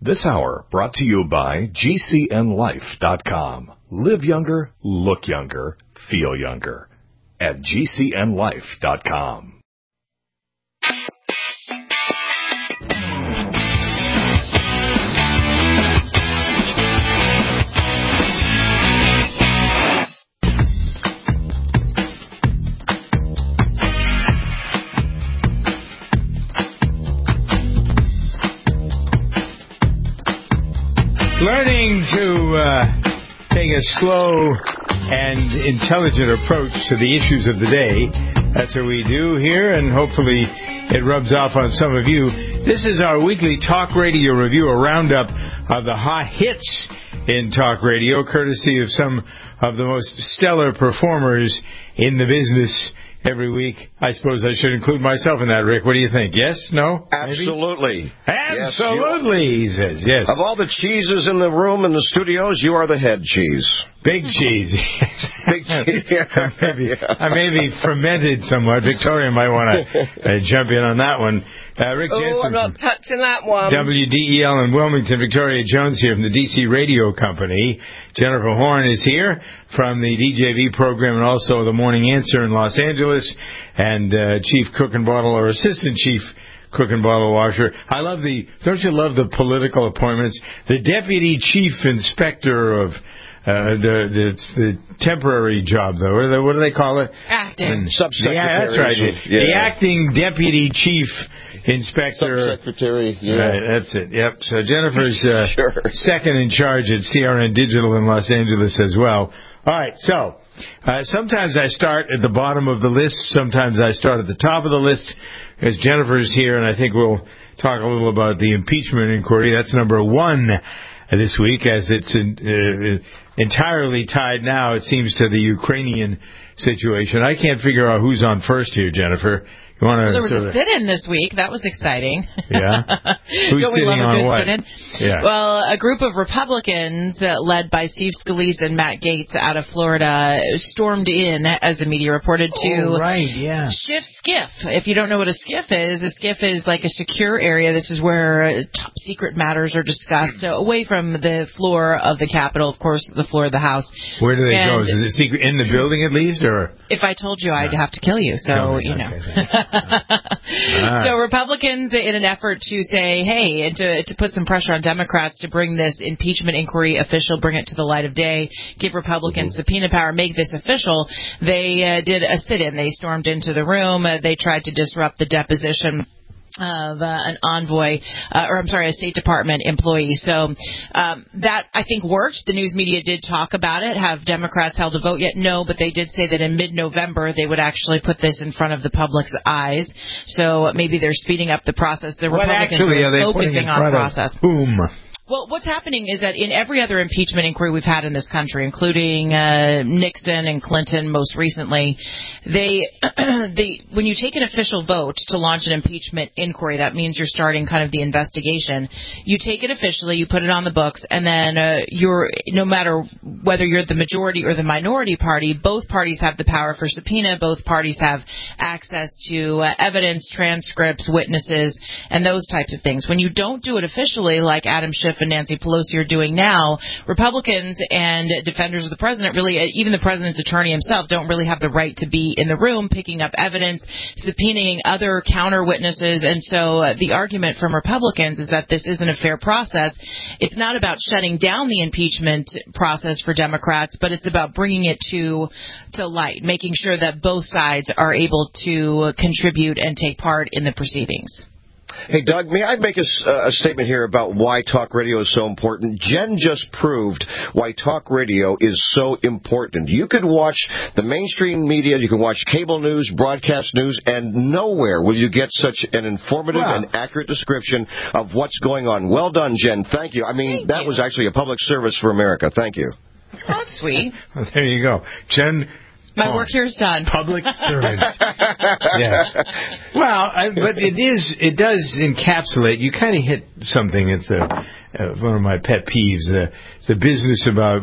This hour brought to you by GCNLife.com. Live younger, look younger, feel younger. At GCNLife.com. Learning to take a slow and intelligent approach to the issues of the day. That's what we do here, and hopefully it rubs off on some of you. This is our weekly talk radio review, a roundup of the hot hits in talk radio, courtesy of some of the most stellar performers in the business every week. I suppose I should include myself in that, Rick. What do you think? Yes? No? Absolutely. Absolutely, he says. Yes. Of all the cheeses in the room, in the studios, you are the head cheese. Big cheese. Big cheese. I may be fermented somewhat. Victoria might want to jump in on that one. Rick Jensen. I'm not touching that one. WDEL in Wilmington. Victoria Jones here from the DC Radio Company. Jennifer Horn is here from the DJV program and also the Morning Answer in Los Angeles. And Chief Cook and Bottle, or Assistant Chief Cook and Bottle Washer. Don't you love the political appointments? The Deputy Chief Inspector of it's the temporary job, though. What do they call it? Acting. Subsecretary. Yeah, that's right. Yeah. The acting Deputy Chief Inspector. Subsecretary. Yeah. Right, that's it. Yep. So Jennifer's Sure. second in charge at CRN Digital in Los Angeles as well. All right. So sometimes I start at the bottom of the list. Sometimes I start at the top of the list. As Jennifer's here, and I think we'll talk a little about the impeachment inquiry. That's number one this week, as it's entirely tied now, it seems, to the Ukrainian situation. I can't figure out who's on first here, Jennifer. You want to there was a sit-in this week. That was exciting. Yeah? Who's Don't we sitting love a on good what? sit-in? Yeah. Well, a group of Republicans led by Steve Scalise and Matt Gaetz out of Florida stormed in, as the media reported, to Schiff SCIF. If you don't know what a SCIF is like a secure area. This is where top secret matters are discussed, away from the floor of the Capitol, of course, the floor of the House. Where do they go? Is it secret in the building at least, or? If I told you, I'd have to kill you. So, you know. So Republicans, in an effort to say, hey, and to put some pressure on Democrats to bring this impeachment inquiry official, bring it to the light of day, give Republicans subpoena power, make this official, they did a sit-in. They stormed into the room. They tried to disrupt the deposition of an envoy, a State Department employee. So that, I think, worked. The news media did talk about it. Have Democrats held a vote yet? No, but they did say that in mid-November they would actually put this in front of the public's eyes. So maybe they're speeding up the process. The Republicans are focusing on process. Whom? Well, what's happening is that in every other impeachment inquiry we've had in this country, including Nixon and Clinton most recently, when you take an official vote to launch an impeachment inquiry, that means you're starting kind of the investigation. You take it officially, you put it on the books, and then no matter whether you're the majority or the minority party, both parties have the power for subpoena. Both parties have access to evidence, transcripts, witnesses, and those types of things. When you don't do it officially, like Adam Schiff and Nancy Pelosi are doing now, Republicans and defenders of the president, really, even the president's attorney himself, don't really have the right to be in the room picking up evidence, subpoenaing other counter witnesses. And so the argument from Republicans is that this isn't a fair process. It's not about shutting down the impeachment process for Democrats, but it's about bringing it to light, making sure that both sides are able to contribute and take part in the proceedings. Hey, Doug, may I make a statement here about why talk radio is so important? Jen just proved why talk radio is so important. You could watch the mainstream media, you can watch cable news, broadcast news, and nowhere will you get such an informative and accurate description of what's going on. Well done, Jen. Thank you. I mean, that was actually a public service for America. Thank you. That's sweet. Well, there you go. Jen... My work here is done. Public service. Yes. Well, but it does encapsulate. You kind of hit something. It's one of my pet peeves. The business about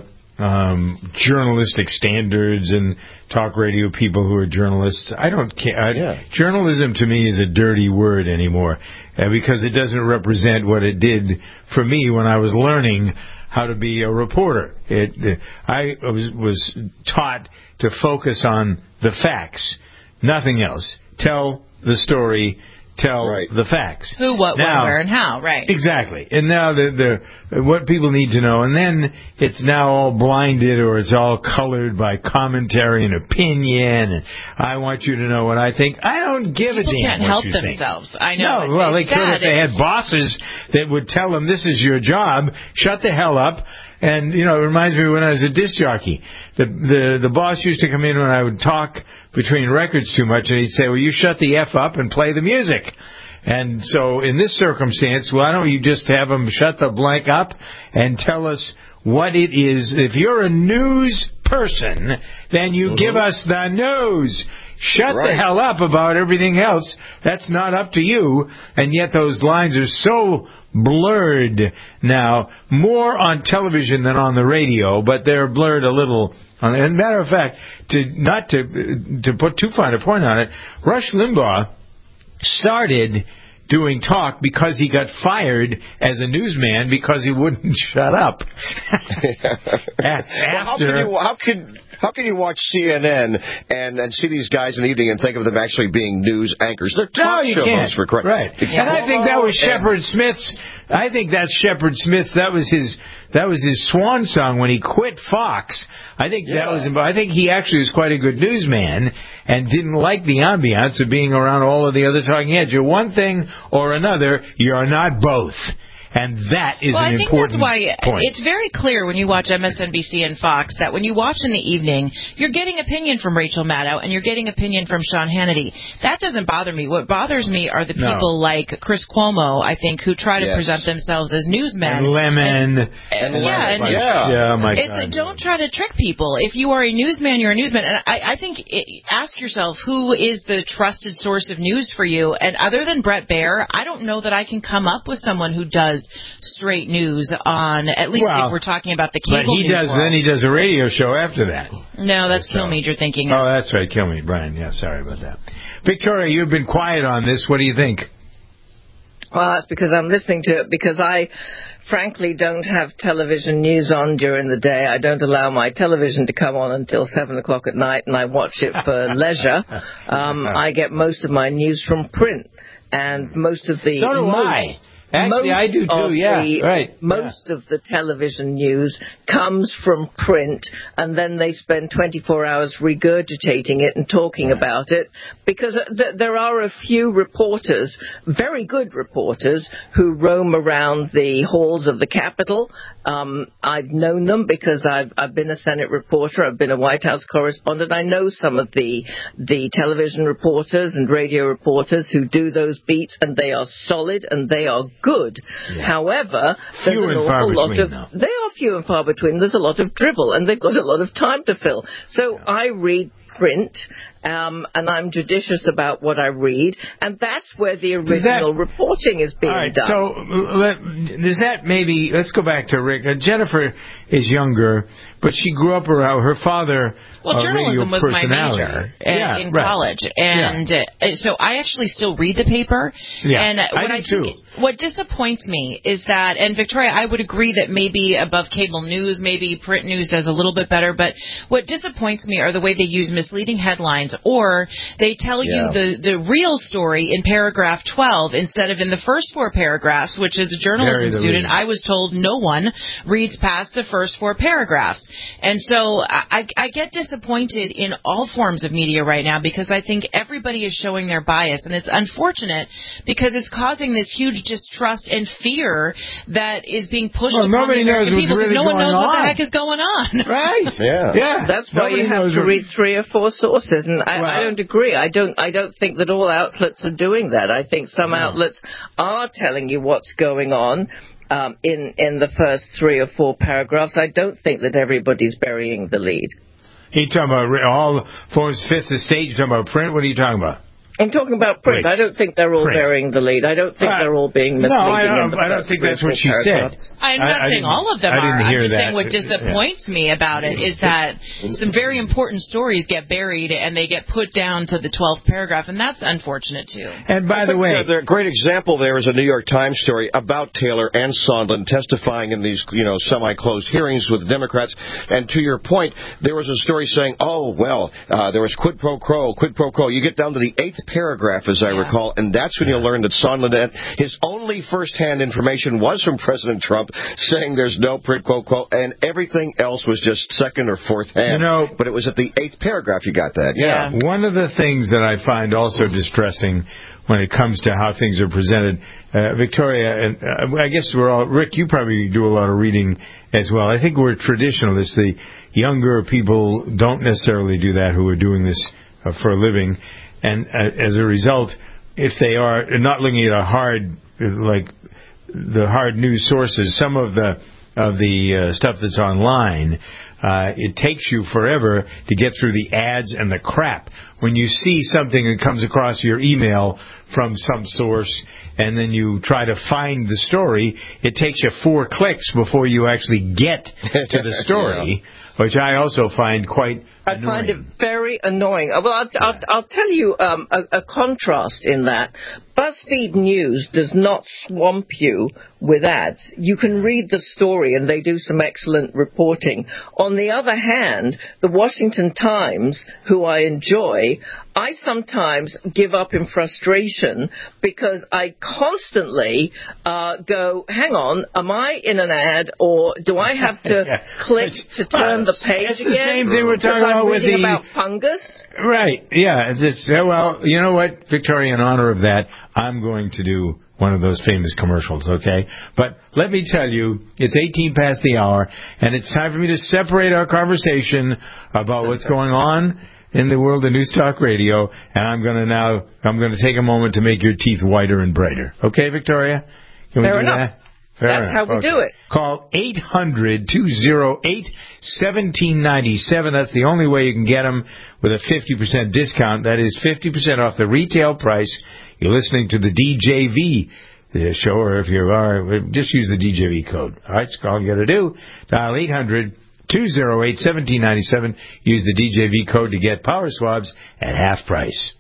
journalistic standards and talk radio people who are journalists. I don't care. Journalism to me is a dirty word anymore because it doesn't represent what it did for me when I was learning how to be a reporter. I was taught to focus on the facts, nothing else. Tell the story. Tell the facts. Who, what, when, where, and how, right. Exactly. And now what people need to know, and then it's now all blinded or it's all colored by commentary and opinion, and I want you to know what I think. I don't give a damn what you think. People can't help themselves. I know. No, well, they could if they had bosses that would tell them, this is your job, shut the hell up. And, it reminds me when I was a disc jockey. The boss used to come in when I would talk between records too much, and he'd say, well, you shut the F up and play the music. And so in this circumstance, why don't you just have them shut the blank up and tell us what it is. If you're a news person, then you give us the news. Shut the hell up about everything else. That's not up to you. And yet those lines are so blurred now, more on television than on the radio, but they're blurred a little. And matter of fact, to put too fine a point on it, Rush Limbaugh started doing talk because he got fired as a newsman because he wouldn't shut up. How can you watch CNN and see these guys in the evening and think of them actually being news anchors? They're talk show hosts for credit. Right. And I think that was Shepard Smith's. I think that's Shepard Smith's. That was his swan song when he quit Fox. I think that was. I think he actually was quite a good newsman and didn't like the ambiance of being around all of the other talking heads. You're one thing or another. You're not both. And that is an important point. I think that's why it's very clear when you watch MSNBC and Fox that when you watch in the evening, you're getting opinion from Rachel Maddow and you're getting opinion from Sean Hannity. That doesn't bother me. What bothers me are the people like Chris Cuomo, I think, who try to present themselves as newsmen. And Lemon. Don't try to trick people. If you are a newsman, you're a newsman. And I think, ask yourself, who is the trusted source of news for you? And other than Bret Baier, I don't know that I can come up with someone who does straight news on, at least if we're talking about the cable news world. Then he does a radio show after that. No, that's Kilmeade you're thinking of. Oh, that's right, Kilmeade, Brian. Yeah, sorry about that. Victoria, you've been quiet on this. What do you think? Well, that's because I'm listening to it, because I frankly don't have television news on during the day. I don't allow my television to come on until 7 o'clock at night, and I watch it for leisure. I get most of my news from print, and most of the... So do I. Actually, I do too, Most of the television news comes from print, and then they spend 24 hours regurgitating it and talking about it, because there are a few reporters, very good reporters, who roam around the halls of the Capitol. I've known them because I've been a Senate reporter, I've been a White House correspondent. I know some of the television reporters and radio reporters who do those beats, and they are solid and they are good. Yeah. However, there's an awful lot of... They are few and far between. There's a lot of dribble, and they've got a lot of time to fill. So I read print, and I'm judicious about what I read, and that's where the original reporting is being done. So does that maybe... Let's go back to Rick. Jennifer is younger, but she grew up around her father... Well, journalism was my major in college, and so I actually still read the paper. Yeah, and I do too. What disappoints me is that, and Victoria, I would agree that maybe above cable news, maybe print news does a little bit better, but what disappoints me are the way they use misleading headlines, or they tell you the real story in paragraph 12 instead of in the first 4 paragraphs, which as a journalism student, I was told no one reads past the first 4 paragraphs. And so I get disappointed in all forms of media right now because I think everybody is showing their bias, and it's unfortunate because it's causing this huge distrust and fear that is being pushed upon the American people because no one knows what the heck is going on. Right? Yeah. That's why you have to read 3 or 4 sources, and I don't agree. I don't think that all outlets are doing that. I think some outlets are telling you what's going on. In the first 3 or 4 paragraphs, I don't think that everybody's burying the lead. Are you talking about all forms, Fifth Estate? You talking about print? What are you talking about? I'm talking about print. I don't think they're all burying the lead. I don't think they're all being misleading. No, I don't think that's what she said. I'm not saying all of them are. I'm just saying what disappoints me about it is that some very important stories get buried and they get put down to the 12th paragraph, and that's unfortunate too. And by the way, the great example there is a New York Times story about Taylor and Sondland testifying in these, semi-closed hearings with the Democrats. And to your point, there was a story saying, there was quid pro quo. You get down to the 8th paragraph, as I recall, and that's when you learn that Sondland had his only first-hand information was from President Trump saying there's no quid pro quo, and everything else was just second or fourth hand. But it was at the 8th paragraph you got that. Yeah. One of the things that I find also distressing when it comes to how things are presented, Victoria, and I guess Rick, you probably do a lot of reading as well. I think we're traditionalists. The younger people don't necessarily do that who are doing this for a living. And as a result, if they are not looking at the hard news sources, some of the stuff that's online, it takes you forever to get through the ads and the crap. When you see something that comes across your email from some source and then you try to find the story, it takes you 4 clicks before you actually get to the story, which I also find quite annoying. I find it very annoying. Well, I'll tell you a contrast in that. BuzzFeed News does not swamp you with ads. You can read the story, and they do some excellent reporting. On the other hand, the Washington Times, who I enjoy, I sometimes give up in frustration because I constantly go, hang on, am I in an ad, or do I have to click to turn the page again? It's the same thing we're talking about with about fungus. Right, yeah. Well, you know what, Victoria, in honor of that, I'm going to do one of those famous commercials, okay? But let me tell you, it's 18 past the hour, and it's time for me to separate our conversation about what's going on in the world of News Talk Radio, and I'm going to take a moment to make your teeth whiter and brighter. Okay, Victoria? Can we do that? That's how we do it. Call 800-208-1797. That's the only way you can get them with a 50% discount. That is 50% off the retail price. You're listening to the DJV show, or if you are, just use the DJV code. All right, that's all you got to do. Dial 800-208-1797. Use the DJV code to get power swabs at half price.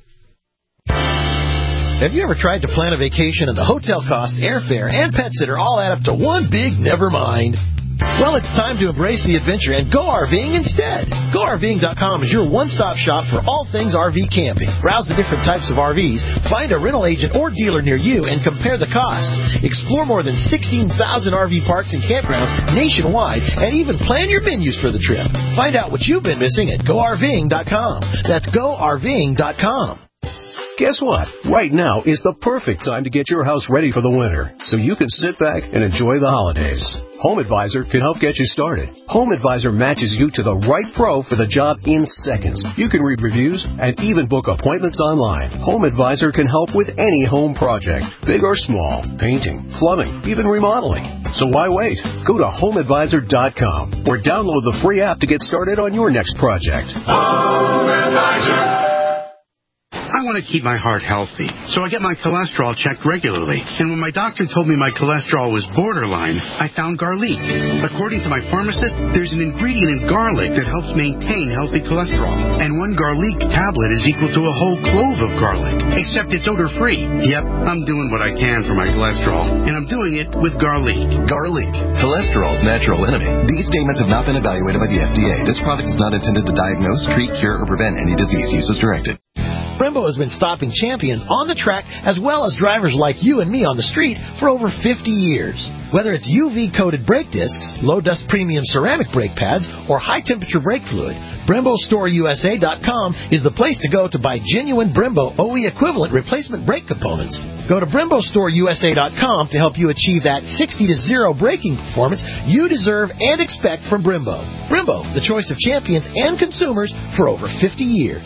Have you ever tried to plan a vacation and the hotel costs, airfare, and pet sitter all add up to one big never mind? Well, it's time to embrace the adventure and go RVing instead. GoRVing.com is your one-stop shop for all things RV camping. Browse the different types of RVs, find a rental agent or dealer near you, and compare the costs. Explore more than 16,000 RV parks and campgrounds nationwide, and even plan your menus for the trip. Find out what you've been missing at GoRVing.com. That's GoRVing.com. Guess what? Right now is the perfect time to get your house ready for the winter, so you can sit back and enjoy the holidays. Home Advisor can help get you started. Home Advisor matches you to the right pro for the job in seconds. You can read reviews and even book appointments online. Home Advisor can help with any home project, big or small, painting, plumbing, even remodeling. So why wait? Go to HomeAdvisor.com or download the free app to get started on your next project. Home Advisor. I want to keep my heart healthy, so I get my cholesterol checked regularly. And when my doctor told me my cholesterol was borderline, I found garlic. According to my pharmacist, there's an ingredient in garlic that helps maintain healthy cholesterol. And one garlic tablet is equal to a whole clove of garlic, except it's odor-free. Yep, I'm doing what I can for my cholesterol, and I'm doing it with garlic. Garlic, cholesterol's natural enemy. These statements have not been evaluated by the FDA. This product is not intended to diagnose, treat, cure, or prevent any disease. Use as directed. Brembo has been stopping champions on the track as well as drivers like you and me on the street for over 50 years. Whether it's UV-coated brake discs, low-dust premium ceramic brake pads, or high-temperature brake fluid, BremboStoreUSA.com is the place to go to buy genuine Brembo OE equivalent replacement brake components. Go to BremboStoreUSA.com to help you achieve that 60-0 braking performance you deserve and expect from Brembo. Brembo, the choice of champions and consumers for over 50 years.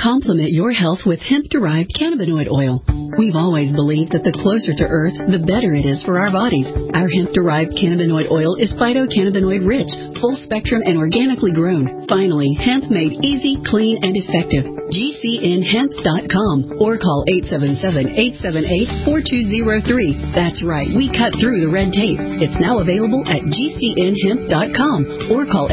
Complement your health with hemp-derived cannabinoid oil. We've always believed that the closer to Earth, the better it is for our bodies. Our hemp-derived cannabinoid oil is phytocannabinoid rich, full spectrum, and organically grown. Finally, hemp made easy, clean, and effective. GCNhemp.com or call 877-878-4203. That's right, we cut through the red tape. It's now available at GCNhemp.com or call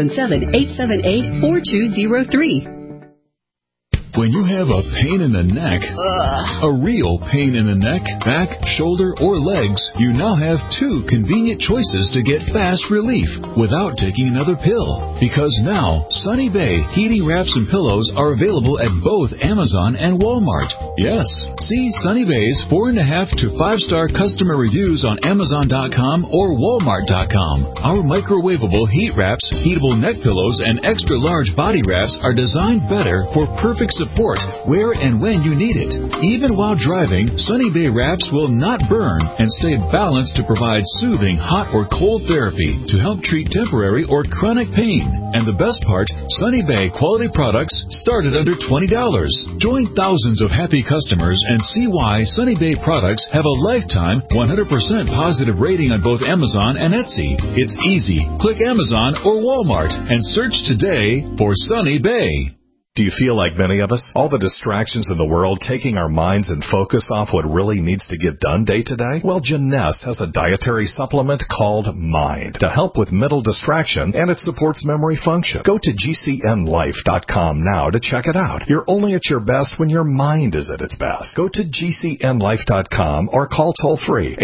877-878-4203. When you have a pain in the neck, a real pain in the neck, back, shoulder, or legs, you now have two convenient choices to get fast relief without taking another pill. Because now, Sunny Bay heating wraps and pillows are available at both Amazon and Walmart. Yes, see Sunny Bay's 4.5 to 5-star customer reviews on Amazon.com or Walmart.com. Our microwavable heat wraps, heatable neck pillows, and extra large body wraps are designed better for perfect support where and when you need it. Even while driving, Sunny Bay wraps will not burn and stay balanced to provide soothing hot or cold therapy to help treat temporary or chronic pain. And the best part, Sunny Bay quality products start at under $20. Join thousands of happy customers and see why Sunny Bay products have a lifetime 100% positive rating on both Amazon and Etsy. It's easy. Click Amazon or Walmart and search today for Sunny Bay. Do you feel like many of us? All the distractions in the world taking our minds and focus off what really needs to get done day to day? Well, Jeunesse has a dietary supplement called Mind to help with mental distraction, and it supports memory function. Go to GCNlife.com now to check it out. You're only at your best when your mind is at its best. Go to GCNlife.com or call toll-free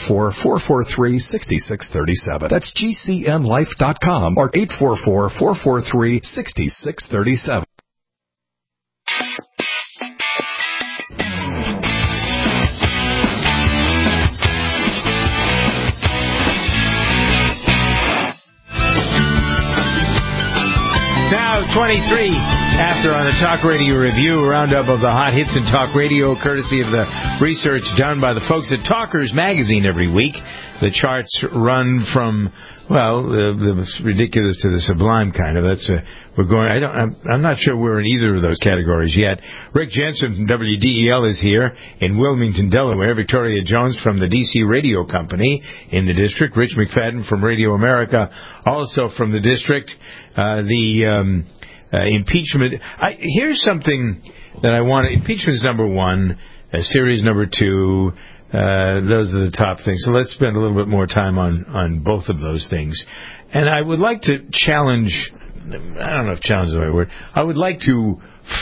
844-443-6637. That's GCNlife.com or 844-443-6637. Now 23 after on the Talk Radio Review, roundup of the hot hits in talk radio, courtesy of the research done by the folks at Talkers Magazine every week. The charts run from, well, the ridiculous to the sublime kind of. That's we're going. I'm not sure we're in either of those categories yet. Rick Jensen from WDEL is here in Wilmington, Delaware. Victoria Jones from the DC Radio Company in the district. Rich McFadden from Radio America, also from the district. Impeachment. Here's something that I want. Impeachment's number one. Series number two. Those are the top things. So let's spend a little bit more time on both of those things. And I would like to challenge. I don't know if challenge is the right word. I would like you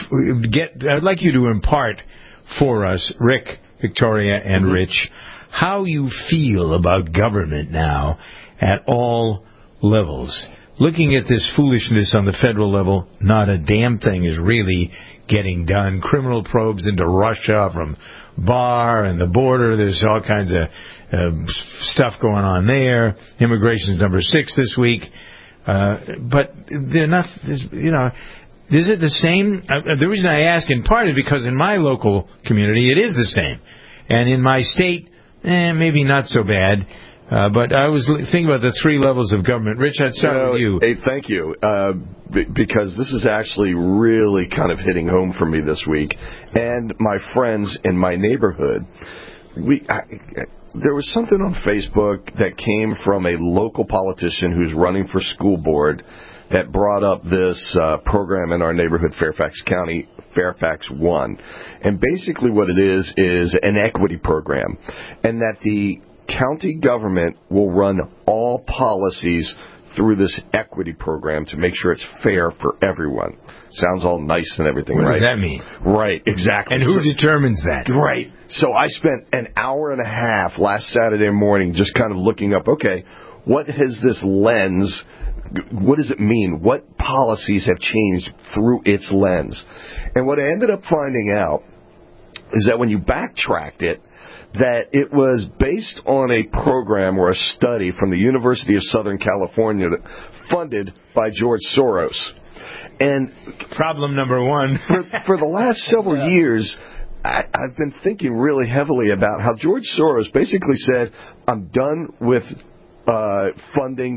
to impart for us, Rick, Victoria, and Rich, how you feel about government now at all levels. Looking at this foolishness on the federal level, not a damn thing is really getting done. Criminal probes into Russia from Barr and the border. There's all kinds of stuff going on there. Immigration's number 6 this week. But they're not, you know, is it the same? The reason I ask in part is because in my local community it is the same. And in my state, maybe not so bad. But I was thinking about the 3 levels of government. Rich, I'd start with you. Hey, thank you. Because this is actually really kind of hitting home for me this week. And my friends in my neighborhood, there was something on Facebook that came from a local politician who's running for school board that brought up this program in our neighborhood, Fairfax County, Fairfax One. And basically what it is an equity program. And that the county government will run all policies through this equity program to make sure it's fair for everyone. Sounds all nice and everything, right? What does that mean? Right, exactly. And who determines that? Right. So I spent an hour and a half last Saturday morning just kind of looking up, okay, what has this lens, what does it mean? What policies have changed through its lens? And what I ended up finding out is that when you backtracked it, that it was based on a program or a study from the University of Southern California funded by George Soros. And problem number one. for the last several years, I've been thinking really heavily about how George Soros basically said, I'm done with funding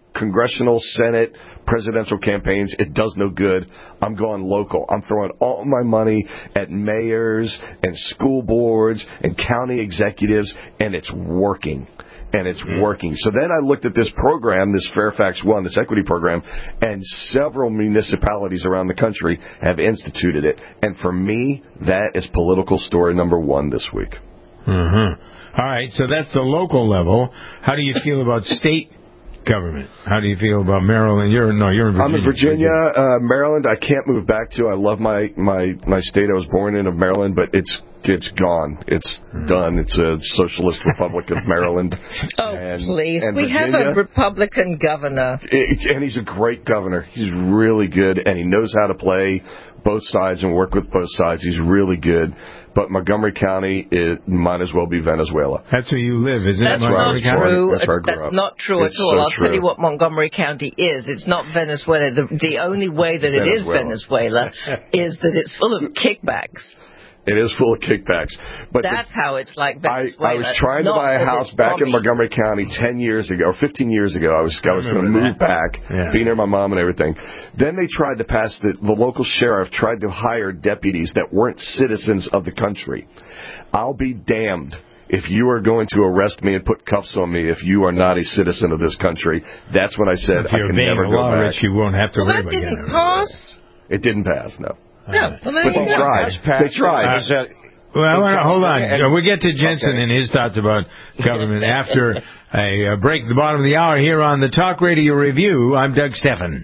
congressional, Senate, presidential campaigns. It does no good. I'm going local. I'm throwing all my money at mayors and school boards and county executives, and it's working. And it's working. So then I looked at this program, this Fairfax One, this equity program, and several municipalities around the country have instituted it. And for me, that is political story number one this week. All right, so that's the local level. How do you feel about state government? How do you feel about Maryland? You're in Virginia. I'm in Virginia. Maryland, I can't move back to. I love my state. I was born in, of Maryland, but it's gone. It's done. It's a socialist republic of Maryland. Please. And we Virginia, have a Republican governor. And he's a great governor. He's really good, and he knows how to play both sides and work with both sides. He's really good. But Montgomery County, it might as well be Venezuela. That's where you live, isn't it? That's not true. That's where I grew up. That's not true at all. I'll tell you what Montgomery County is. It's not Venezuela. The only way that it is Venezuela is that it's full of kickbacks. It is full of kickbacks. But that's how it's like Venezuela. I was trying to buy a house back in Montgomery County 10 years ago, or 15 years ago. I was going to move back, be near my mom and everything. Then they tried to pass, the local sheriff tried to hire deputies that weren't citizens of the country. I'll be damned if you are going to arrest me and put cuffs on me if you are not a citizen of this country. That's when I said I can never go back. Rich, you won't have to worry about it. That didn't pass? It didn't pass, no. Yeah, well, but they tried. They tried. Hold on. We'll get to Jensen and his thoughts about government after a break at the bottom of the hour here on the Talk Radio Review. I'm Doug Steffen.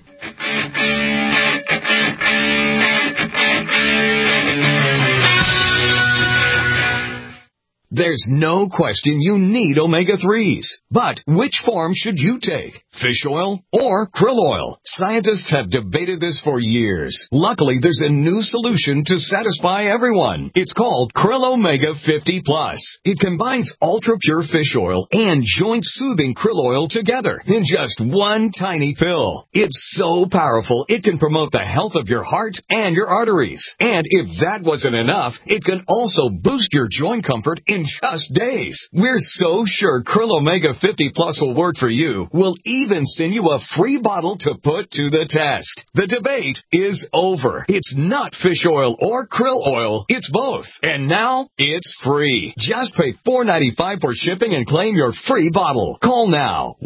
There's no question you need omega-3s. But which form should you take? Fish oil or krill oil? Scientists have debated this for years. Luckily, there's a new solution to satisfy everyone. It's called Krill Omega 50 Plus. It combines ultra-pure fish oil and joint-soothing krill oil together in just one tiny pill. It's so powerful, it can promote the health of your heart and your arteries. And if that wasn't enough, it can also boost your joint comfort in just days. We're so sure Krill Omega 50 Plus will work for you. We'll even send you a free bottle to put to the test. The debate is over. It's not fish oil or krill oil. It's both. And now it's free. Just pay $4.95 for shipping and claim your free bottle. Call now.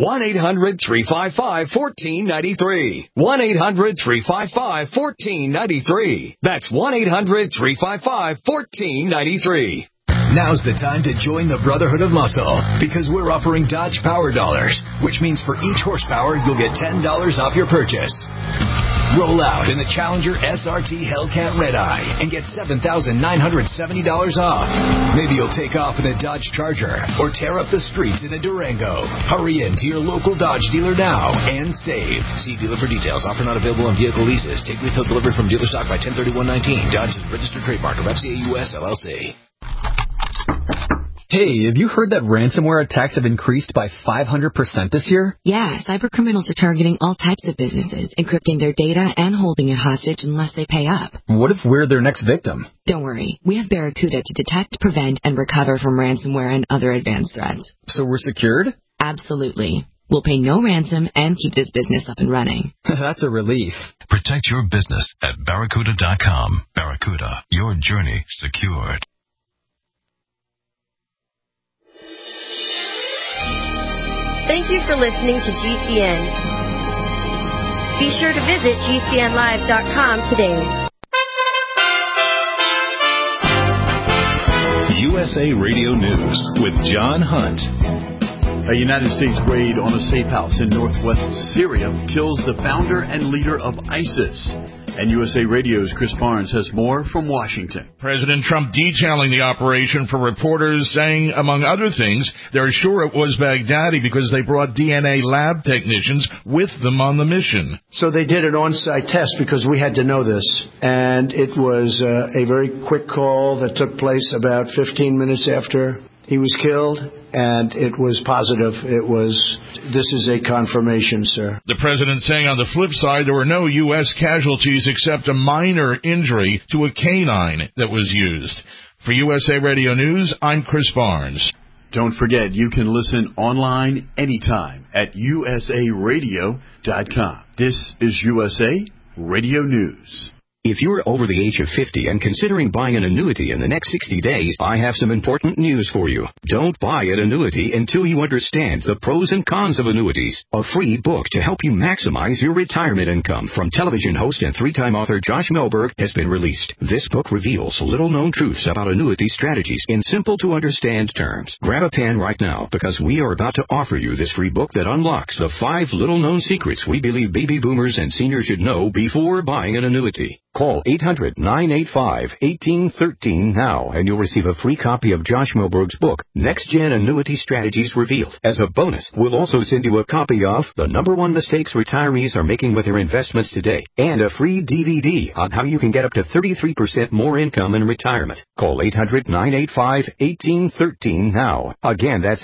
1-800-355-1493. 1-800-355-1493. That's 1-800-355-1493. Now's the time to join the Brotherhood of Muscle, because we're offering Dodge Power Dollars, which means for each horsepower, you'll get $10 off your purchase. Roll out in the Challenger SRT Hellcat Red Eye and get $7,970 off. Maybe you'll take off in a Dodge Charger or tear up the streets in a Durango. Hurry in to your local Dodge dealer now and save. See dealer for details. Offer not available on vehicle leases. Take retail delivery from dealer stock by 10/31/19. Dodge is registered trademark of FCA US LLC. Hey, have you heard that ransomware attacks have increased by 500% this year? Yeah, cybercriminals are targeting all types of businesses, encrypting their data and holding it hostage unless they pay up. What if we're their next victim? Don't worry. We have Barracuda to detect, prevent, and recover from ransomware and other advanced threats. So we're secured? Absolutely. We'll pay no ransom and keep this business up and running. That's a relief. Protect your business at Barracuda.com. Barracuda, your journey secured. Thank you for listening to GCN. Be sure to visit GCNlive.com today. USA Radio News with John Hunt. A United States raid on a safe house in northwest Syria kills the founder and leader of ISIS. And USA Radio's Chris Barnes has more from Washington. President Trump detailing the operation for reporters, saying, among other things, they're sure it was Baghdadi because they brought DNA lab technicians with them on the mission. So they did an on-site test because we had to know this. And it was a very quick call that took place about 15 minutes after he was killed, and it was positive. This is a confirmation, sir. The president saying on the flip side, there were no U.S. casualties except a minor injury to a canine that was used. For USA Radio News, I'm Chris Barnes. Don't forget, you can listen online anytime at usaradio.com. This is USA Radio News. If you're over the age of 50 and considering buying an annuity in the next 60 days, I have some important news for you. Don't buy an annuity until you understand the pros and cons of annuities. A free book to help you maximize your retirement income from television host and three-time author Josh Melberg has been released. This book reveals little-known truths about annuity strategies in simple-to-understand terms. Grab a pen right now because we are about to offer you this free book that unlocks the 5 little-known secrets we believe baby boomers and seniors should know before buying an annuity. Call 800-985-1813 now, and you'll receive a free copy of Josh Melberg's book, Next Gen Annuity Strategies Revealed. As a bonus, we'll also send you a copy of The #1 Mistakes Retirees Are Making with Their Investments Today, and a free DVD on how you can get up to 33% more income in retirement. Call 800-985-1813 now. Again, that's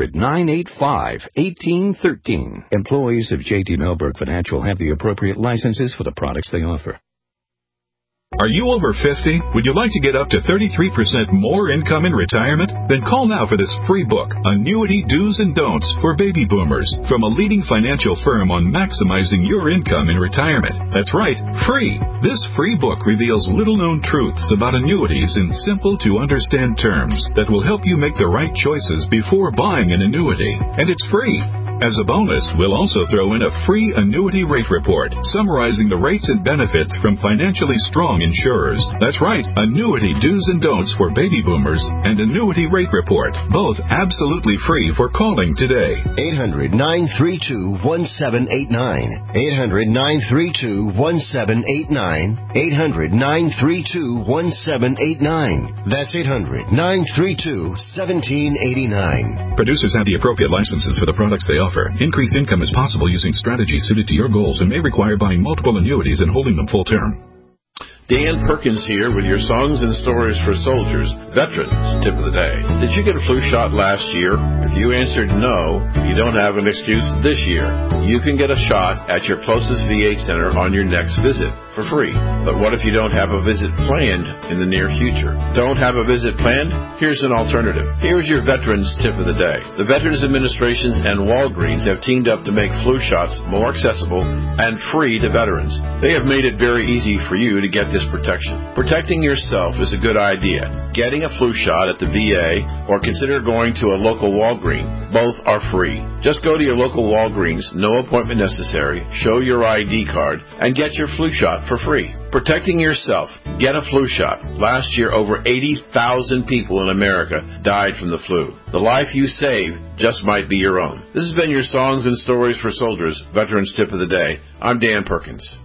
800-985-1813. Employees of J.D. Melberg Financial have the appropriate licenses for the products they offer. Are you over 50? Would you like to get up to 33% more income in retirement? Then call now for this free book, Annuity Do's and Don'ts for Baby Boomers, from a leading financial firm on maximizing your income in retirement. That's right, free. This free book reveals little-known truths about annuities in simple-to-understand terms that will help you make the right choices before buying an annuity. And it's free. As a bonus, we'll also throw in a free annuity rate report summarizing the rates and benefits from financially strong insurers. That's right, Annuity Do's and Don'ts for Baby Boomers and Annuity Rate Report, both absolutely free for calling today. 800-932-1789. 800-932-1789. 800-932-1789. That's 800-932-1789. Producers have the appropriate licenses for the products they offer. Increased income is possible using strategies suited to your goals and may require buying multiple annuities and holding them full term. Dan Perkins here with your Songs and Stories for Soldiers, Veterans Tip of the Day. Did you get a flu shot last year? If you answered no, you don't have an excuse this year. You can get a shot at your closest VA center on your next visit for free. But what if you don't have a visit planned in the near future? Don't have a visit planned? Here's an alternative. Here's your Veterans Tip of the Day. The Veterans Administrations and Walgreens have teamed up to make flu shots more accessible and free to veterans. They have made it very easy for you to get this protection. Protecting yourself is a good idea. Getting a flu shot at the VA or consider going to a local Walgreens. Both are free. Just go to your local Walgreens, no appointment necessary, show your ID card, and get your flu shot for free. Protecting yourself. Get a flu shot. Last year, over 80,000 people in America died from the flu. The life you save just might be your own. This has been your Songs and Stories for Soldiers, Veterans Tip of the Day. I'm Dan Perkins.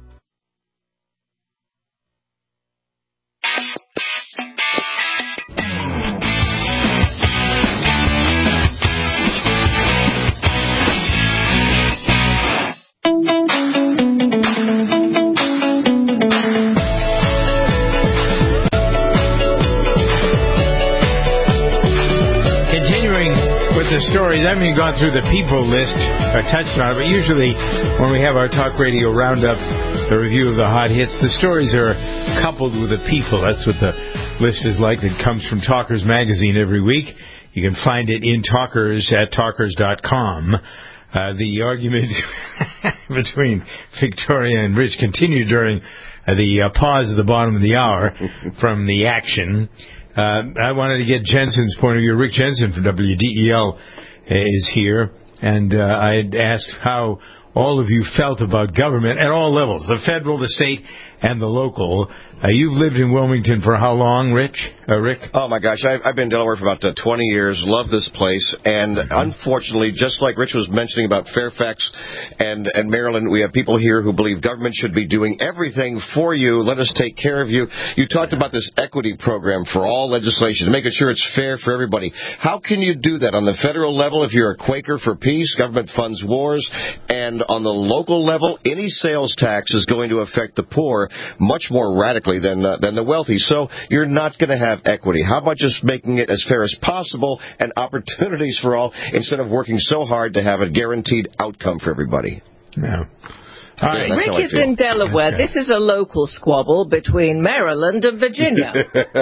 Stories. I haven't gone through the people list or touched on it, but usually when we have our talk radio roundup, the review of the hot hits, the stories are coupled with the people. That's what the list is like. That comes from Talkers Magazine every week. You can find it in Talkers at Talkers.com. The argument between Victoria and Rich continued during the pause at the bottom of the hour from the action. I wanted to get Jensen's point of view. Rick Jensen from WDEL is here, and I had asked how all of you felt about government at all levels, the federal, the state, and the local. You've lived in Wilmington for how long, Rick? Oh, my gosh. I've been in Delaware for about 20 years. Love this place. And unfortunately, just like Rich was mentioning about Fairfax and Maryland, we have people here who believe government should be doing everything for you. Let us take care of you. You talked about this equity program for all legislation, making sure it's fair for everybody. How can you do that on the federal level if you're a Quaker for peace, government funds wars, and on the local level, any sales tax is going to affect the poor much more radically than the wealthy. So you're not going to have equity. How about just making it as fair as possible and opportunities for all instead of working so hard to have a guaranteed outcome for everybody? Yeah. All right. Rick is in Delaware. This is a local squabble between Maryland and Virginia.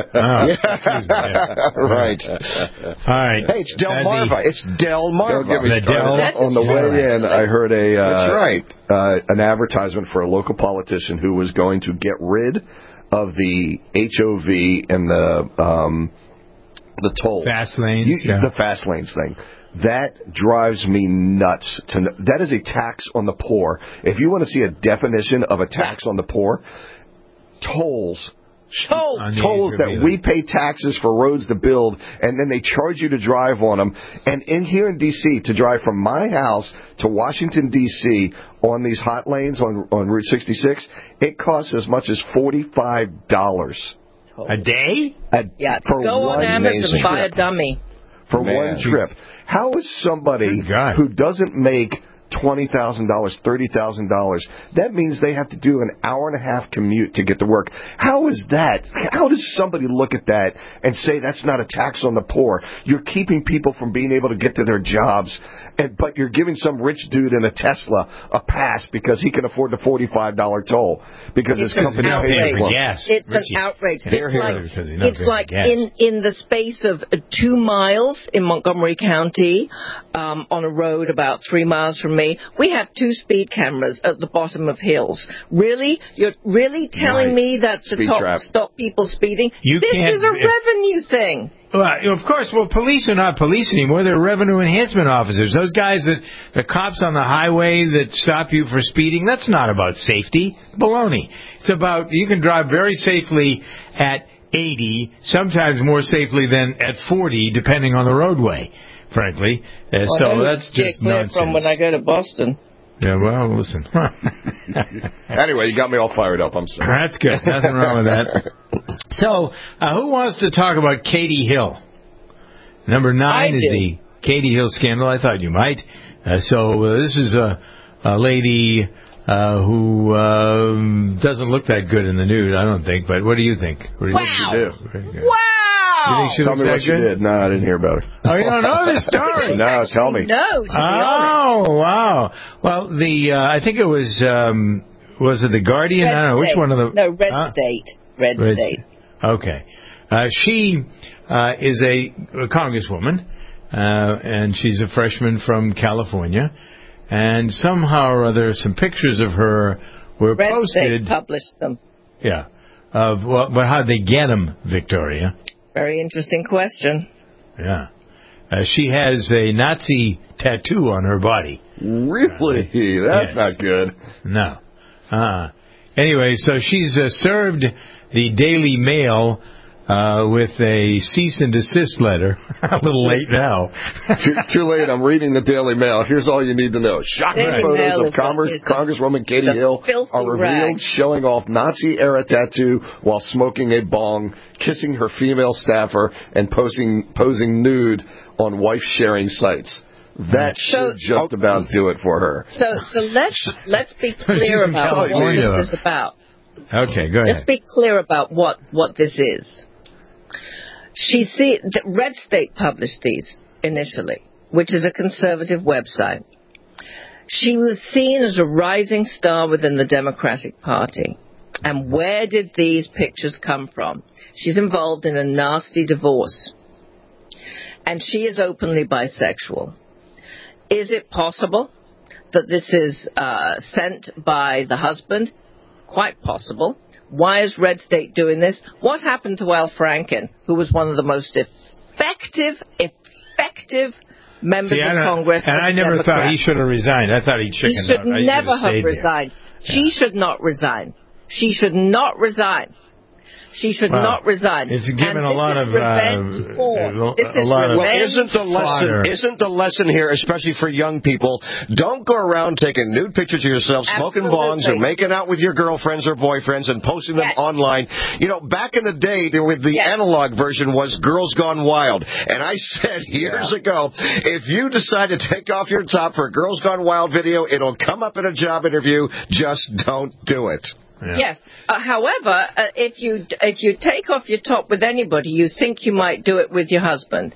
Right. All right. Hey, it's Delmarva. It's Delmarva. Don't get me started. On the way in, I heard That's right. An advertisement for a local politician who was going to get rid of the HOV and the tolls. Fast lanes. The fast lanes thing. That drives me nuts. That is a tax on the poor. If you want to see a definition of a tax on the poor, tolls that we pay taxes for roads to build, and then they charge you to drive on them. And in here in D.C., to drive from my house to Washington, D.C., on these hot lanes on Route 66, it costs as much as $45. A day? For go on Amazon, buy a dummy. For one trip. How is somebody who doesn't make $20,000, $30,000, that means they have to do an hour and a half commute to get to work. How is that? How does somebody look at that and say that's not a tax on the poor? You're keeping people from being able to get to their jobs, but you're giving some rich dude in a Tesla a pass because he can afford the $45 toll because his company pays for it. It's an outrage. It's like in the space of 2 miles in Montgomery County, on a road about 3 miles from me, we have 2 speed cameras at the bottom of hills. Really? You're really telling me that's to stop people speeding? This is a revenue thing. Well, of course. Well, police are not police anymore. They're revenue enhancement officers. Those guys the cops on the highway that stop you for speeding, that's not about safety. Baloney. It's about you can drive very safely at 80, sometimes more safely than at 40, depending on the roadway, frankly. So that's just nonsense. From when I go to Boston. Yeah, well, listen. Anyway, you got me all fired up. I'm sorry. That's good. Nothing wrong with that. So, who wants to talk about Katie Hill? Number 9 is the Katie Hill scandal. I thought you might. This is a lady who doesn't look that good in the nude, I don't think. But what do you think? What do you do? Wow! You think she tell me what you did. No, I didn't hear about her. Oh, you don't know this story? No, tell me. No, to be honest. Wow. Well, I think it was it The Guardian? Red I don't know. State. Which one of the... No, Red State. Red State. Okay. She is a congresswoman, and she's a freshman from California. And somehow or other, some pictures of her were Red posted. State published them. Yeah. But how'd they get them, Victoria? Very interesting question. Yeah. She has a Nazi tattoo on her body. Really? That's not good. No. Anyway, so she's served the Daily Mail with a cease and desist letter. A little late now. Too late. I'm reading the Daily Mail. Here's all you need to know. Shocking photos of Congresswoman Katie Hill are revealed showing off Nazi-era tattoo while smoking a bong, kissing her female staffer, and posing nude on wife-sharing sites. That should just about do it for her. So let's be clear about what this is about. Okay, go ahead. Let's be clear about what this is. Red State published these initially, which is a conservative website. She was seen as a rising star within the Democratic Party. And where did these pictures come from? She's involved in a nasty divorce. And she is openly bisexual. Is it possible that this is sent by the husband? Quite possible. Why is Red State doing this? What happened to Al Franken, who was one of the most effective members of Congress? And I never thought he should have resigned. I thought he'd chickened out. He should never have resigned. She should not resign. She should not resign. She should not resign. It's given a lot of revenge porn. This is isn't the lesson here, especially for young people? Don't go around taking nude pictures of yourself, smoking bongs, or making out with your girlfriends or boyfriends and posting them online. You know, back in the day, the analog version was Girls Gone Wild, and I said years ago, if you decide to take off your top for a Girls Gone Wild video, it'll come up in a job interview. Just don't do it. Yeah. Yes. However, if you take off your top with anybody, you think you might do it with your husband.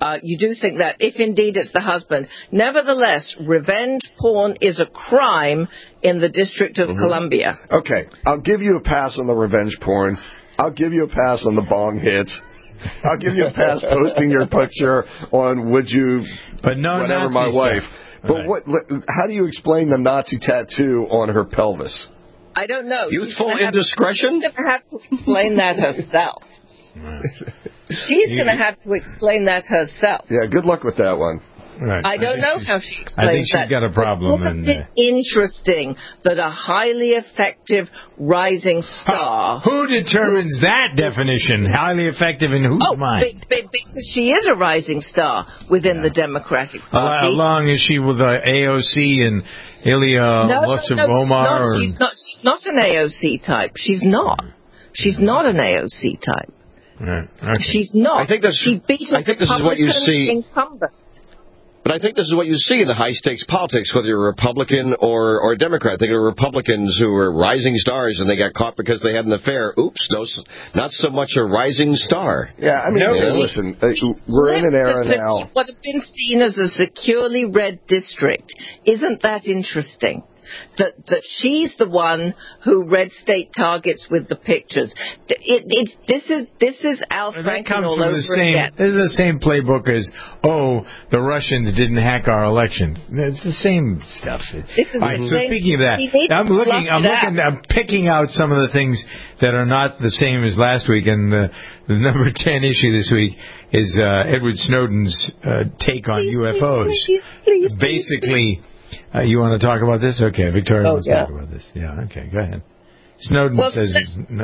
You do think that, if indeed it's the husband. Nevertheless, revenge porn is a crime in the District of Columbia. Okay, I'll give you a pass on the revenge porn. I'll give you a pass on the bong hits. I'll give you a pass posting your picture on would you, but no whatever, Nazi my wife. stuff. But how do you explain the Nazi tattoo on her pelvis? I don't know. Youthful indiscretion? She's going to have to explain that herself. She's going to have to explain that herself. Yeah, good luck with that one. Right. I don't know how she explains that. I think she's got a problem. Isn't it interesting that a highly effective rising star... Who determines that definition? Highly effective in whose mind? Because she is a rising star within the Democratic Party. Along is she with AOC and Ilya Omar? She's not an AOC type. She's not. She's not an AOC type. Right. Okay. She's not. I think she beat a Republican incumbent. But I think this is what you see in the high-stakes politics, whether you're a Republican or a Democrat. There are Republicans who are rising stars, and they got caught because they had an affair. Oops, not so much a rising star. Yeah, I mean, listen, we're in an era now. What have been seen as a securely red district. Isn't that interesting? That she's the one who red state targets with the pictures. This is Al Franken all over again. This is the same playbook as the Russians didn't hack our election. It's the same stuff. So speaking of that, I'm picking out some of the things that are not the same as last week, and the number 10 issue this week is Edward Snowden's take on UFOs. Please, basically. You want to talk about this? Okay, Victoria wants to talk about this. Yeah, okay, go ahead. Snowden says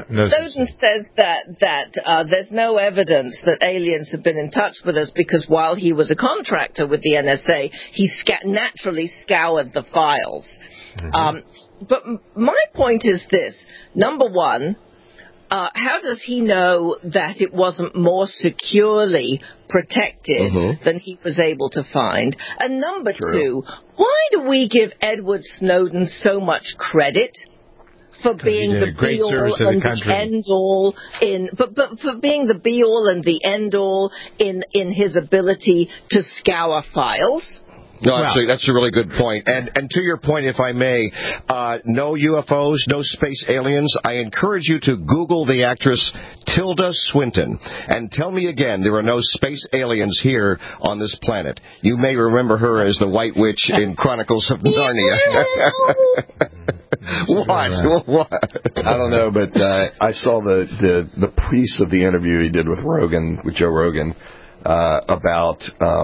that there's no evidence that aliens have been in touch with us because while he was a contractor with the NSA, he naturally scoured the files. But my point is this. Number one, how does he know that it wasn't more securely protected than he was able to find? And number two, why do we give Edward Snowden so much credit for being the be-all and the end-all but for being the be-all and the end-all in his ability to scour files? No, actually, that's a really good point. And to your point, if I may, no UFOs, no space aliens. I encourage you to Google the actress Tilda Swinton and tell me again there are no space aliens here on this planet. You may remember her as the White Witch in Chronicles of Narnia. What? I don't know, but I saw the piece of the interview he did with Joe Rogan, about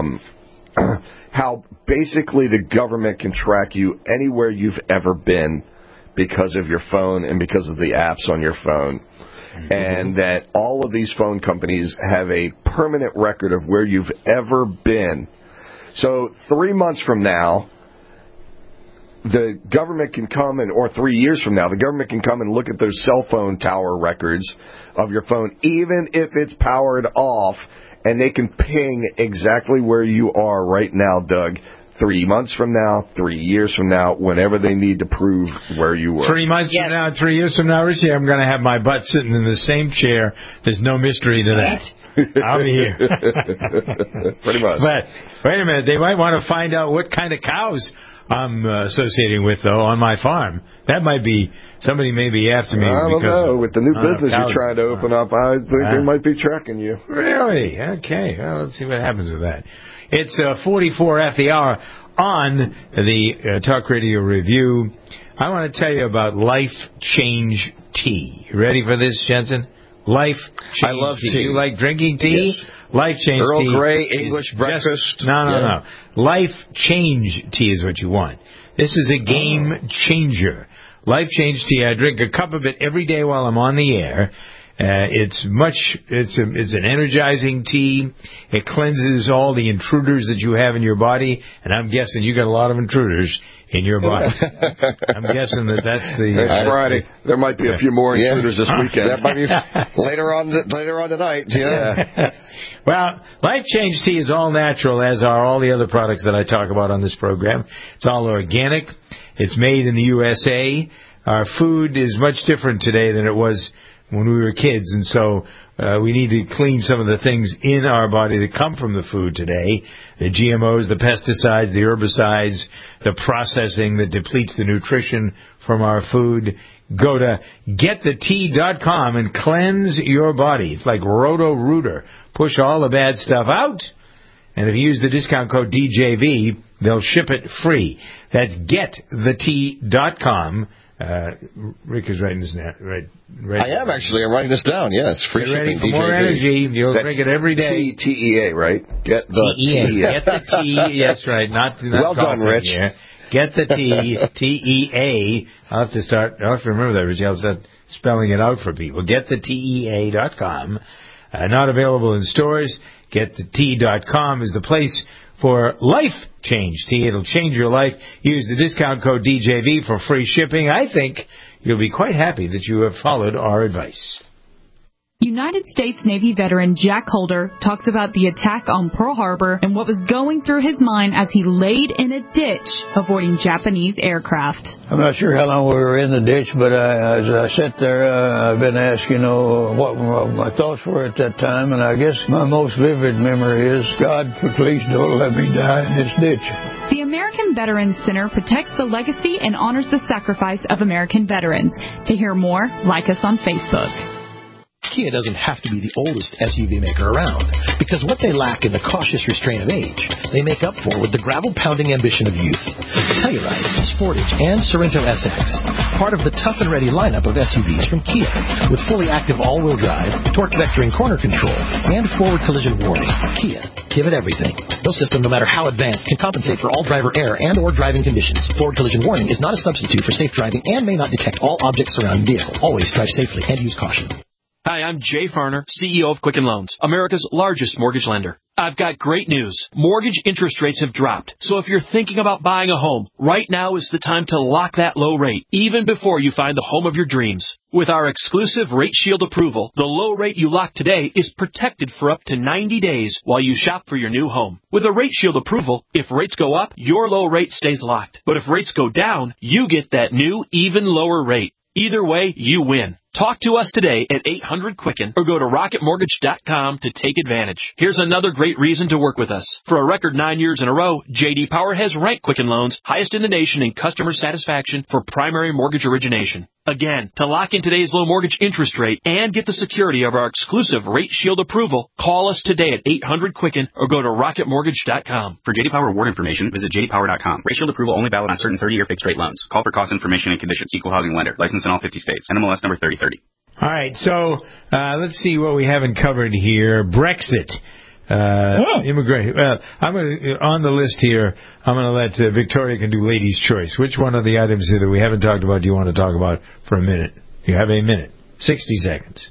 how basically the government can track you anywhere you've ever been because of your phone and because of the apps on your phone. And that all of these phone companies have a permanent record of where you've ever been. So 3 months from now, the government can come or 3 years from now, the government can come and look at those cell phone tower records of your phone, even if it's powered off, and they can ping exactly where you are right now, Doug. 3 months from now, 3 years from now, whenever they need to prove where you were. 3 months from now, 3 years from now, Richie, I'm going to have my butt sitting in the same chair. There's no mystery to that. I'll be here. Pretty much. But wait a minute, they might want to find out what kind of cows I'm associating with, though, on my farm. That might be, somebody may be after me. I don't know. With the new business you're trying to open up, I think they might be tracking you. Really? Okay. Well, let's see what happens with that. It's 44 at the hour on the Talk Radio Review. I want to tell you about Life Change Tea. You ready for this, Jensen? Life Change Tea. I love tea. You like drinking tea? Yes. Life Change Earl Tea. Earl Grey, English breakfast. No. Life Change Tea is what you want. This is a game changer. Life Change Tea. I drink a cup of it every day while I'm on the air. It's an energizing tea. It cleanses all the intruders that you have in your body, and I'm guessing you got a lot of intruders in your body. I'm guessing that's Friday. There might be a few more intruders this weekend. That might be later on tonight. Yeah. Well, Life Change Tea is all natural, as are all the other products that I talk about on this program. It's all organic. It's made in the USA. Our food is much different today than it was when we were kids, and so we need to clean some of the things in our body that come from the food today. The GMOs, the pesticides, the herbicides, the processing that depletes the nutrition from our food. Go to getthetea.com and cleanse your body. It's like Roto-Rooter. Push all the bad stuff out, and if you use the discount code DJV, they'll ship it free. That's getthetea.com. Rick is writing this down. Right. I am actually. I'm writing this down. Yes, free shipping. For more energy, you'll drink it every day. TEA, right? Get the tea. Get the tea. Yes, right. Not well done, Rich. Here. Get the tea. TEA. I'll have to remember that, Rich. I'll start spelling it out for people. GetTheTEA.com. Not available in stores. GetTheTea.com is the place for life change tea. It'll change your life. Use the discount code DJV for free shipping. I think you'll be quite happy that you have followed our advice. United States Navy veteran Jack Holder talks about the attack on Pearl Harbor and what was going through his mind as he laid in a ditch avoiding Japanese aircraft. I'm not sure how long we were in the ditch, but as I sat there, I've been asked, what my thoughts were at that time, and I guess my most vivid memory is, God, please don't let me die in this ditch. The American Veterans Center protects the legacy and honors the sacrifice of American veterans. To hear more, like us on Facebook. Kia doesn't have to be the oldest SUV maker around, because what they lack in the cautious restraint of age, they make up for with the gravel-pounding ambition of youth. Telluride, Sportage, and Sorento SX, part of the tough and ready lineup of SUVs from Kia, with fully active all-wheel drive, torque vectoring corner control, and forward collision warning. Kia, give it everything. No system, no matter how advanced, can compensate for all driver error and or driving conditions. Forward collision warning is not a substitute for safe driving and may not detect all objects surrounding the vehicle. Always drive safely and use caution. Hi, I'm Jay Farner, CEO of Quicken Loans, America's largest mortgage lender. I've got great news. Mortgage interest rates have dropped. So if you're thinking about buying a home, right now is the time to lock that low rate, even before you find the home of your dreams. With our exclusive Rate Shield approval, the low rate you lock today is protected for up to 90 days while you shop for your new home. With a Rate Shield approval, if rates go up, your low rate stays locked. But if rates go down, you get that new, even lower rate. Either way, you win. Talk to us today at 800-QUICKEN or go to rocketmortgage.com to take advantage. Here's another great reason to work with us. For a record 9 years in a row, J.D. Power has ranked Quicken Loans highest in the nation in customer satisfaction for primary mortgage origination. Again, to lock in today's low mortgage interest rate and get the security of our exclusive Rate Shield approval, call us today at 800-QUICKEN or go to rocketmortgage.com. For J.D. Power award information, visit jdpower.com. Rate Shield approval only valid on certain 30-year fixed-rate loans. Call for cost information and conditions. Equal housing lender. Licensed in all 50 states. NMLS number 3030. All right, so let's see what we haven't covered here. Brexit. Immigration. I'm gonna, on the list here, I'm going to let Victoria can do ladies' choice. Which one of the items that we haven't talked about do you want to talk about for a minute? You have a minute. 60 seconds.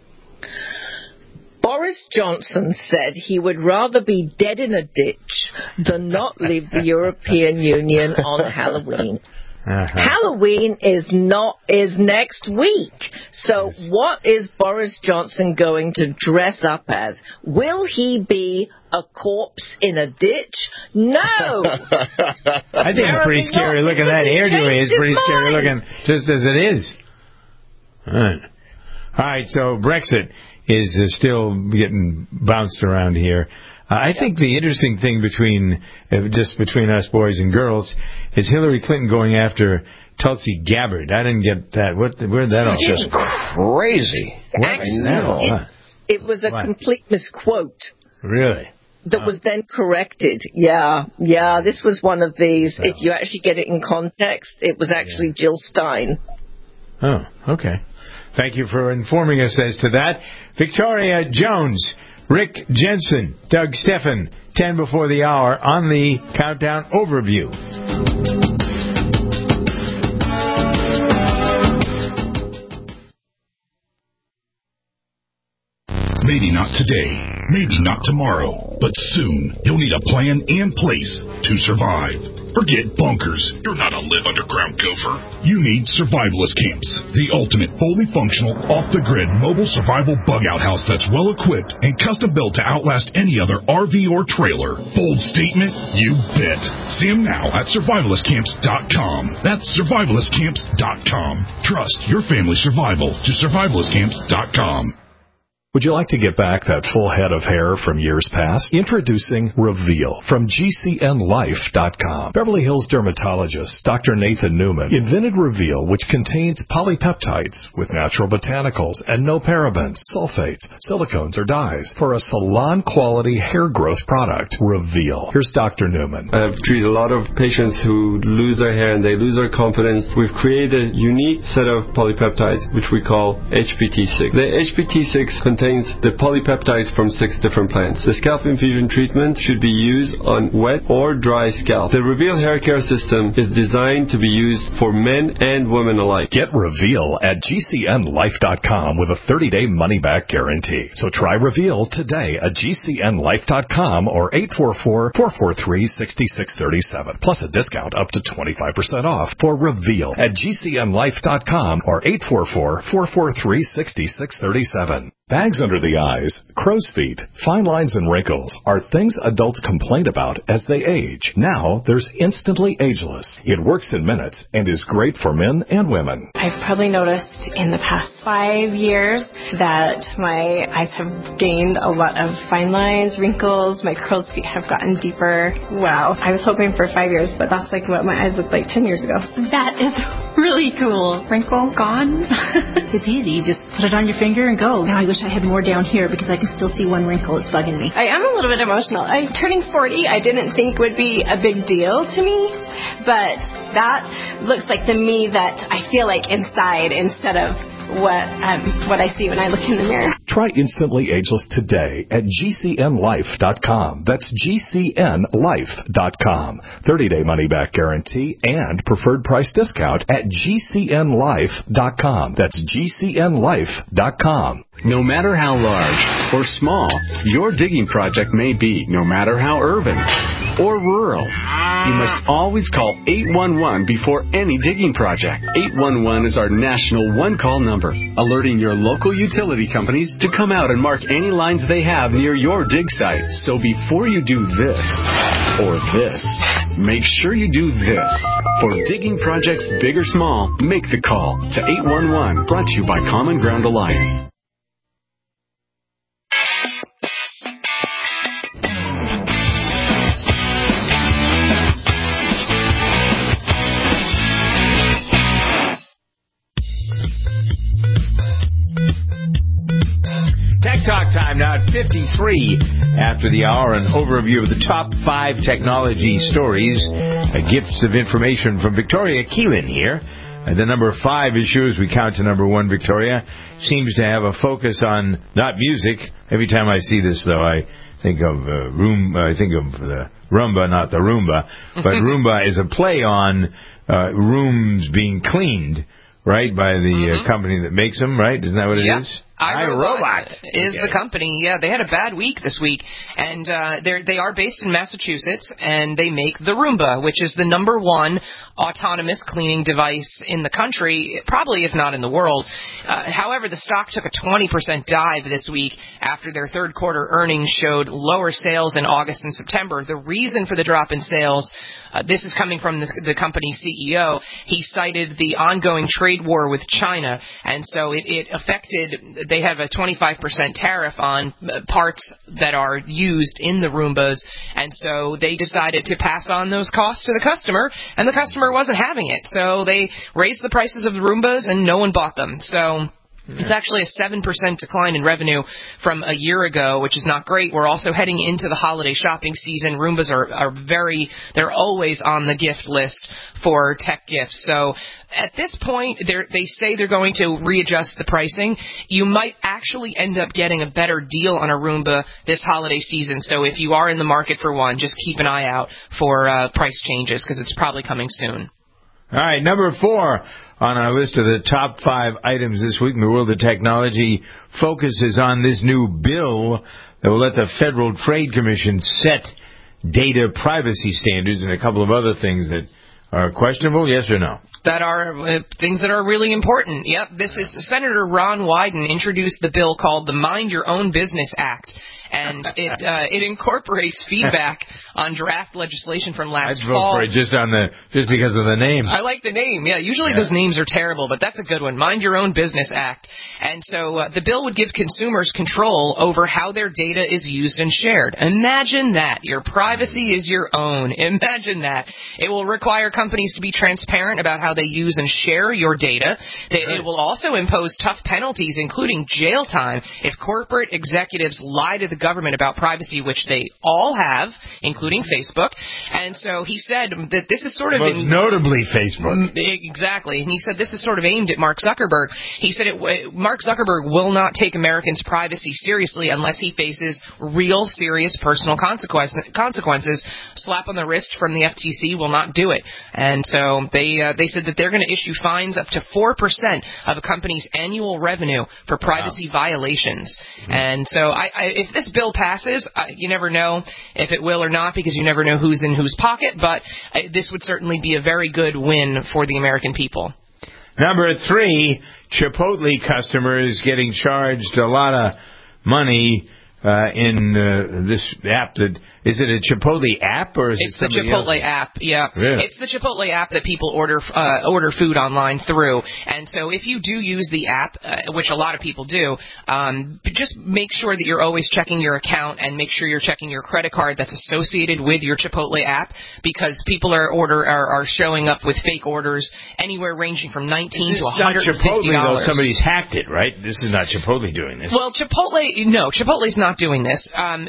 Boris Johnson said he would rather be dead in a ditch than not leave the European Union on Halloween. Halloween is next week. So what is Boris Johnson going to dress up as? Will he be a corpse in a ditch? No! I think it's pretty scary looking. That hairdo is pretty scary looking, just as it is. All right, so Brexit is still getting bounced around here. I think the interesting thing between us boys and girls is Hillary Clinton going after Tulsi Gabbard. I didn't get that. Where'd that all go? It's just crazy. Actually, it was a complete misquote. Really? That was then corrected. Yeah, this was one of these. If you actually get it in context, it was actually Jill Stein. Oh, okay. Thank you for informing us as to that. Victoria Jones, Rick Jensen, Doug Steffen, 10 before the hour on the Countdown Overview. Maybe not today, maybe not tomorrow, but soon you'll need a plan in place to survive. Forget bunkers. You're not a live underground gopher. You need Survivalist Camps, the ultimate fully functional, off-the-grid mobile survival bug-out house that's well-equipped and custom-built to outlast any other RV or trailer. Bold statement? You bet. See them now at survivalistcamps.com. That's survivalistcamps.com. Trust your family's survival to survivalistcamps.com. Would you like to get back that full head of hair from years past? Introducing Reveal from GCNLife.com. Beverly Hills dermatologist Dr. Nathan Newman invented Reveal, which contains polypeptides with natural botanicals and no parabens, sulfates, silicones, or dyes for a salon-quality hair growth product. Reveal. Here's Dr. Newman. I've treated a lot of patients who lose their hair and they lose their confidence. We've created a unique set of polypeptides, which we call HPT6. The HPT6 contains the polypeptides from 6 different plants. The scalp infusion treatment should be used on wet or dry scalp. The Reveal hair care system is designed to be used for men and women alike. Get Reveal at GCNLife.com with a 30-day money-back guarantee. So try Reveal today at GCNLife.com or 844-443-6637. Plus a discount up to 25% off for Reveal at GCNLife.com or 844-443-6637. Bags under the eyes, crow's feet, fine lines and wrinkles are things adults complain about as they age. Now there's Instantly Ageless. It works in minutes and is great for men and women. I've probably noticed in the past 5 years that my eyes have gained a lot of fine lines, wrinkles, my crow's feet have gotten deeper. Wow. I was hoping for 5 years, but that's like what my eyes looked like 10 years ago. That is really cool. Wrinkle gone. It's easy. You just put it on your finger and go. Now I wish I had more down here because I can still see one wrinkle. It's bugging me. I am a little bit emotional. Turning 40, I didn't think would be a big deal to me, but that looks like the me that I feel like inside instead of what I see when I look in the mirror. Try Instantly Ageless today at GCNLife.com. That's GCNLife.com. 30-day money-back guarantee and preferred price discount at GCNLife.com. That's GCNLife.com. No matter how large or small your digging project may be, no matter how urban or rural, you must always call 811 before any digging project. 811 is our national one-call number, alerting your local utility companies to come out and mark any lines they have near your dig site. So before you do this or this, make sure you do this. For digging projects big or small, make the call to 811, brought to you by Common Ground Alliance. Tech Talk time now at 53 after the hour. An overview of the top 5 technology stories, gifts of information from Victoria Keelan here. The number 5 issue, as we count to number 1, Victoria, seems to have a focus on not music. Every time I see this, though, I think of I think of the Roomba, not the Roomba. But Roomba is a play on rooms being cleaned, right, by the company that makes them, right? Isn't that what it is? iRobot is the company. Yeah, they had a bad week this week, and they are based in Massachusetts, and they make the Roomba, which is the number 1 autonomous cleaning device in the country, probably if not in the world. However, the stock took a 20% dive this week after their third quarter earnings showed lower sales in August and September. The reason for the drop in sales, this is coming from the company's CEO. He cited the ongoing trade war with China, and so it affected. They have a 25% tariff on parts that are used in the Roombas, and so they decided to pass on those costs to the customer, and the customer wasn't having it. So they raised the prices of the Roombas, and no one bought them. So it's actually a 7% decline in revenue from a year ago, which is not great. We're also heading into the holiday shopping season. Roombas they're always on the gift list for tech gifts. So at this point, they say they're going to readjust the pricing. You might actually end up getting a better deal on a Roomba this holiday season. So if you are in the market for one, just keep an eye out for price changes because it's probably coming soon. All right, number 4 on our list of the top 5 items this week in the world of technology focuses on this new bill that will let the Federal Trade Commission set data privacy standards and a couple of other things that are questionable, yes or no? That are things that are really important. Yep, this is Senator Ron Wyden introduced the bill called the Mind Your Own Business Act, and it incorporates feedback on draft legislation from last fall. I'd vote for it just because of the name. I like the name. Yeah, usually those names are terrible, but that's a good one. Mind Your Own Business Act. And so the bill would give consumers control over how their data is used and shared. Imagine that. Your privacy is your own. Imagine that. It will require companies to be transparent about how they use and share your data. It will also impose tough penalties, including jail time, if corporate executives lie to the government about privacy, which they all have, including Facebook. And so he said that this is sort of... Most notably Facebook. Exactly. And he said this is sort of aimed at Mark Zuckerberg. He said Mark Zuckerberg will not take Americans' privacy seriously unless he faces real serious personal consequences. Slap on the wrist from the FTC will not do it. And so they said that they're going to issue fines up to 4% of a company's annual revenue for privacy violations. Mm-hmm. And so if this bill passes, you never know if it will or not, because you never know who's in whose pocket, but this would certainly be a very good win for the American people. Number 3, Chipotle customers getting charged a lot of money in this app. Is it a Chipotle app or is it somebody else? It's the Chipotle app, yeah. Really? It's the Chipotle app that people order food online through. And so if you do use the app, which a lot of people do, just make sure that you're always checking your account and make sure you're checking your credit card that's associated with your Chipotle app, because people are showing up with fake orders anywhere ranging from $19 to $150. Chipotle, though, somebody's hacked it, right? This is not Chipotle doing this. Well, Chipotle's not doing this.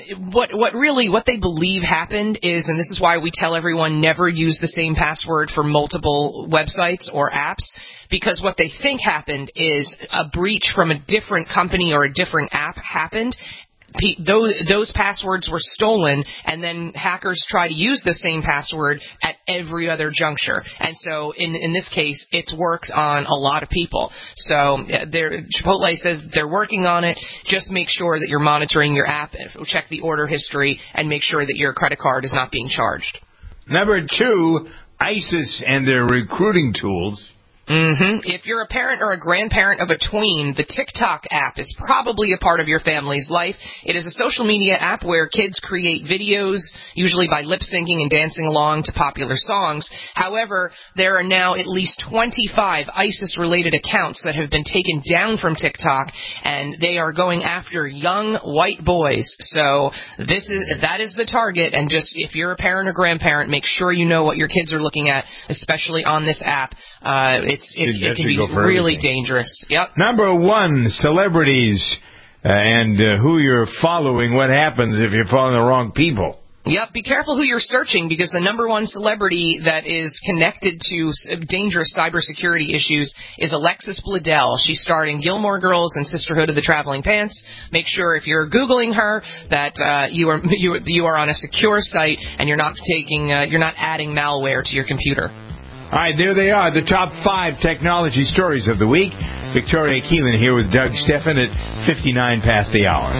What they believe happened is, and this is why we tell everyone never use the same password for multiple websites or apps, because what they think happened is a breach from a different company or a different app happened. Those passwords were stolen, and then hackers try to use the same password at every other juncture. And so in this case, it's worked on a lot of people. So Chipotle says they're working on it. Just make sure that you're monitoring your app, check the order history, and make sure that your credit card is not being charged. Number 2, ISIS and their recruiting tools. Mm-hmm. If you're a parent or a grandparent of a tween, the TikTok app is probably a part of your family's life. It is a social media app where kids create videos, usually by lip-syncing and dancing along to popular songs. However, there are now at least 25 ISIS-related accounts that have been taken down from TikTok, and they are going after young white boys. So that is the target, and just if you're a parent or grandparent, make sure you know what your kids are looking at, especially on this app. It can be really dangerous. Yep. Number 1, celebrities and who you're following. What happens if you're following the wrong people? Yep, be careful who you're searching, because the number 1 celebrity that is connected to dangerous cybersecurity issues is Alexis Bledel. She starred in Gilmore Girls and Sisterhood of the Traveling Pants. Make sure if you're Googling her that you are on a secure site and you're not adding malware to your computer. All right, there they are, the top 5 technology stories of the week. Victoria Keelan here with Doug Steffen at 59 past the hour.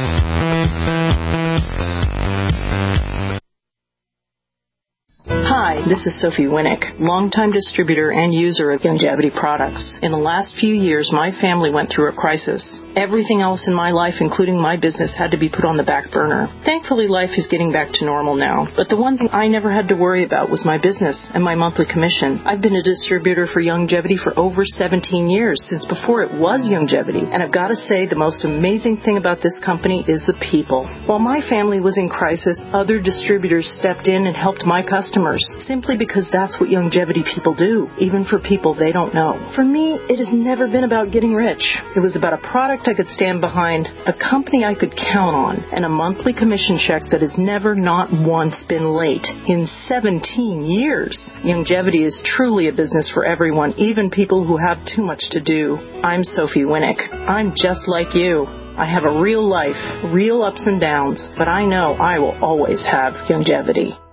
Hi, this is Sophie Winnick, longtime distributor and user of Youngevity products. In the last few years, my family went through a crisis. Everything else in my life, including my business, had to be put on the back burner. Thankfully, life is getting back to normal now. But the one thing I never had to worry about was my business and my monthly commission. I've been a distributor for Youngevity for over 17 years, since before it was Youngevity. And I've got to say, the most amazing thing about this company is the people. While my family was in crisis, other distributors stepped in and helped my customers, simply because that's what Youngevity people do, even for people they don't know. For me, it has never been about getting rich. It was about a product I could stand behind, a company I could count on, and a monthly commission check that has never not once been late in 17 years. Youngevity is truly a business for everyone, even people who have too much to do. I'm Sophie Winnick. I'm just like you. I have a real life, real ups and downs, but I know I will always have Youngevity.